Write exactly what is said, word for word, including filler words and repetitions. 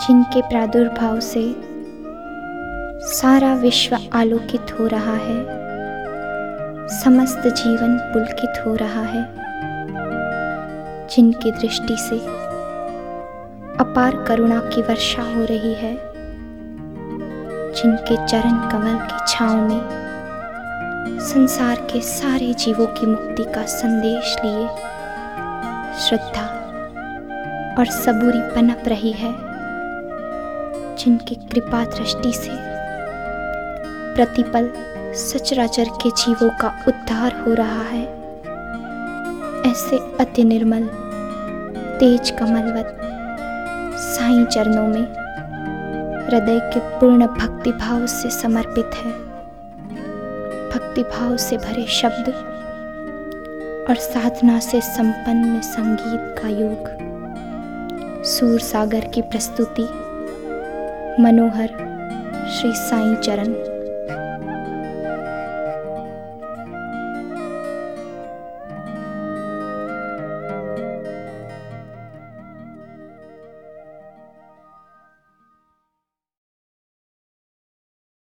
जिनके प्रादुर्भाव से सारा विश्व आलोकित हो रहा है, समस्त जीवन पुलकित हो रहा है, जिनकी दृष्टि से अपार करुणा की वर्षा हो रही है, जिनके चरण कमल की छांव में संसार के सारे जीवों की मुक्ति का संदेश लिए श्रद्धा और सबूरी पनप रही है, जिनकी कृपा दृष्टि से प्रतिपल सचराचर के जीवों का उद्धार हो रहा है, ऐसे अति निर्मल तेज कमलवत साईं चरणों में हृदय के पूर्ण भक्ति भाव से समर्पित है। भक्ति भाव से भरे शब्द और साधना से संपन्न संगीत का योग, सूर सागर की प्रस्तुति मनोहर श्री साईं चरण।